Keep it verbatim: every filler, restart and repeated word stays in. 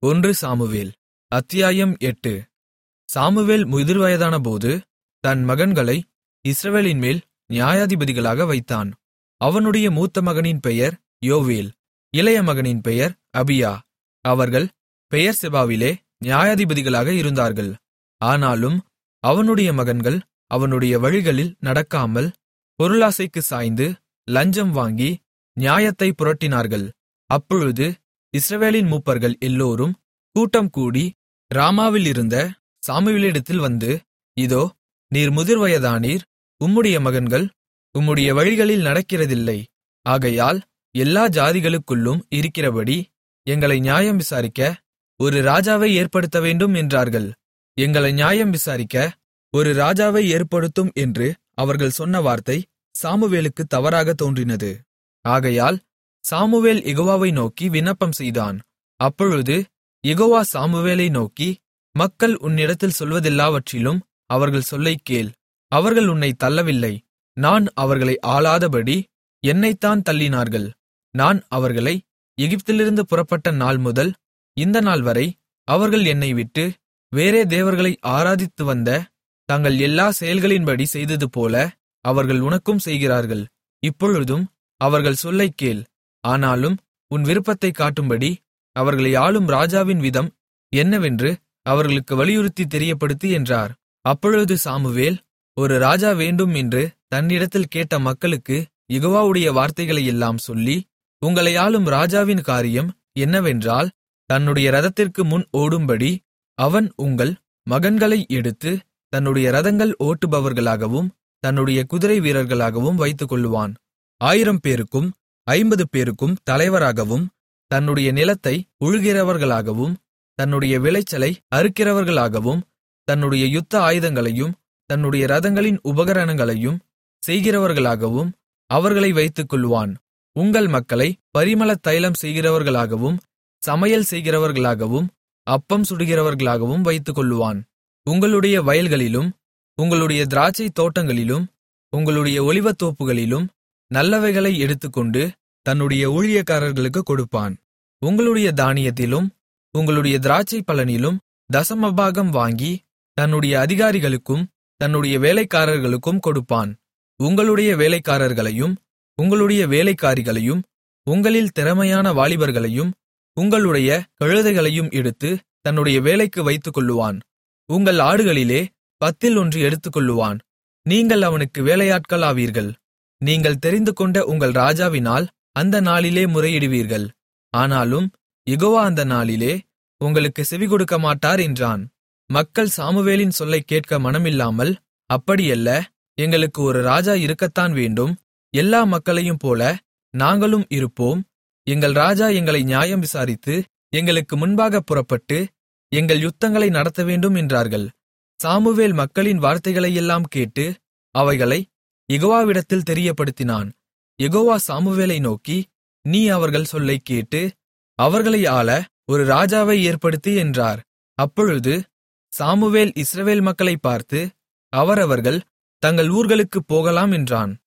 ஒன்று சாமுவேல் அத்தியாயம் எட்டு. சாமுவேல் முதிர்வயதானபோது தன் மகன்களை இஸ்ரவேலின்மேல் நியாயாதிபதிகளாக வைத்தான். அவனுடைய மூத்த மகனின் பெயர் யோவேல், இளைய மகனின் பெயர் அபியா. அவர்கள் பெயர்செபாவிலே நியாயாதிபதிகளாக இருந்தார்கள். ஆனாலும் அவனுடைய மகன்கள் அவனுடைய வழிகளில் நடக்காமல் பொருளாசைக்கு சாய்ந்து லஞ்சம் வாங்கி நியாயத்தை புரட்டினார்கள். அப்பொழுது இஸ்ரவேலின் மூப்பர்கள் எல்லோரும் கூட்டம் கூடி ராமாவிலிருந்த சாமுவேலிடத்தில் வந்து, இதோ, நீர் முதிர்வயதானீர், உம்முடைய மகன்கள் உம்முடைய வழிகளில் நடக்கிறதில்லை. ஆகையால் எல்லா ஜாதிகளுக்குள்ளும் இருக்கிறபடி எங்களை நியாயம் விசாரிக்க ஒரு ராஜாவை ஏற்படுத்தவேண்டும் என்றார்கள். எங்களை நியாயம் விசாரிக்க ஒரு ராஜாவை ஏற்படுத்தும் என்று அவர்கள் சொன்ன வார்த்தை சாமுவேலுக்கு தவறாக தோன்றினது. ஆகையால் சாமுவேல் யெகோவாவை நோக்கி விண்ணப்பம் செய்தான். அப்பொழுது யெகோவா சாமுவேலை நோக்கி, மக்கள் உன்னிடத்தில் சொல்வதெல்லாவற்றிலும் அவர்கள் சொல்லைக் கேள். அவர்கள் உன்னைத் தள்ளவில்லை, நான் அவர்களை ஆளாதபடி என்னைத்தான் தள்ளினார்கள். நான் அவர்களை எகிப்திலிருந்து புறப்பட்ட நாள் முதல் இந்த நாள்வரை அவர்கள் என்னை விட்டு வேறே தேவர்களை ஆராதித்து வந்த தங்கள் எல்லா செயல்களின்படி செய்ததுபோல அவர்கள் உனக்கும் செய்கிறார்கள். இப்பொழுதும் அவர்கள் சொல்லைக் கேள். ஆனாலும் உன் விருப்பத்தைக் காட்டும்படி அவர்களை ஆளும் ராஜாவின் விதம் என்னவென்று அவர்களுக்கு வலியுறுத்தி தெரியப்படுத்து என்றார். அப்பொழுது சாமுவேல் ஒரு ராஜா வேண்டும் என்று தன்னிடத்தில் கேட்ட மக்களுக்கு யெகோவாவுடைய வார்த்தைகளையெல்லாம் சொல்லி, உங்களை ஆளும் ராஜாவின் காரியம் என்னவென்றால், தன்னுடைய இரதத்திற்கு முன் ஓடும்படி அவன் உங்கள் மகன்களை எடுத்து தன்னுடைய இரதங்கள் ஓட்டுபவர்களாகவும் தன்னுடைய குதிரை வீரர்களாகவும் வைத்துக்கொள்ளுவான். ஆயிரம் பேருக்கும் ஐம்பது பேருக்கும் தலைவராகவும் தன்னுடைய நிலத்தை உழுகிறவர்களாகவும் தன்னுடைய விளைச்சலை அறுக்கிறவர்களாகவும் தன்னுடைய யுத்த ஆயுதங்களையும் தன்னுடைய இரதங்களின் உபகரணங்களையும் செய்கிறவர்களாகவும் அவர்களை வைத்துக்கொள்வான். உங்கள் மக்களை பரிமள தைலம் செய்கிறவர்களாகவும் சமையல் செய்கிறவர்களாகவும் அப்பம் சுடுகிறவர்களாகவும் வைத்துக்கொள்ளுவான். உங்களுடைய வயல்களிலும் உங்களுடைய திராட்சை தோட்டங்களிலும் உங்களுடைய ஒலிவத்தோப்புகளிலும் நல்லவைகளை எடுத்துக்கொண்டு தன்னுடைய ஊழியக்காரர்களுக்குக் கொடுப்பான். உங்களுடைய தானியத்திலும் உங்களுடைய திராட்சை பலனிலும் தசமபாகம் வாங்கி தன்னுடைய அதிகாரிகளுக்கும் தன்னுடைய வேலைக்காரர்களுக்கும் கொடுப்பான். உங்களுடைய வேலைக்காரர்களையும் உங்களுடைய வேலைக்காரிகளையும் உங்களில் திறமையான வாலிபர்களையும் உங்களுடைய கழுதைகளையும் எடுத்து தன்னுடைய வேலைக்கு வைத்துக்கொள்ளுவான். உங்கள் ஆடுகளிலே பத்தில் ஒன்று எடுத்துக்கொள்ளுவான். நீங்கள் அவனுக்கு வேலையாட்களாவீர்கள். நீங்கள் தெரிந்துகொண்ட உங்கள் ராஜாவினால் அந்த நாளிலே முறையிடுவீர்கள். ஆனாலும் யெகோவா அந்த நாளிலே உங்களுக்கு செவிகொடுக்க மாட்டார் என்றான். மக்கள் சாமுவேலின் சொல்லைக் கேட்க மனமில்லாமல், அப்படியல்ல, எங்களுக்கு ஒரு ராஜா இருக்கத்தான் வேண்டும், எல்லா மக்களையும் போல நாங்களும் இருப்போம், எங்கள் ராஜா எங்களை நியாயம் விசாரித்து எங்களுக்கு முன்பாக புறப்பட்டு எங்கள் யுத்தங்களை நடத்தவேண்டும் என்றார்கள். சாமுவேல் மக்களின் வார்த்தைகளையெல்லாம் கேட்டு அவைகளை யெகோவாவிடத்தில் தெரியப்படுத்தினான். யெகோவா சாமுவேலை நோக்கி, நீ அவர்கள் சொல்லைக் கேட்டு அவர்களை ஆள ஒரு ராஜாவை ஏற்படுத்து என்றார். அப்பொழுது சாமுவேல் இஸ்ரவேல் மக்களைப் பார்த்து, அவரவர்கள் தங்கள் ஊர்களுக்குப் போகலாம் என்றான்.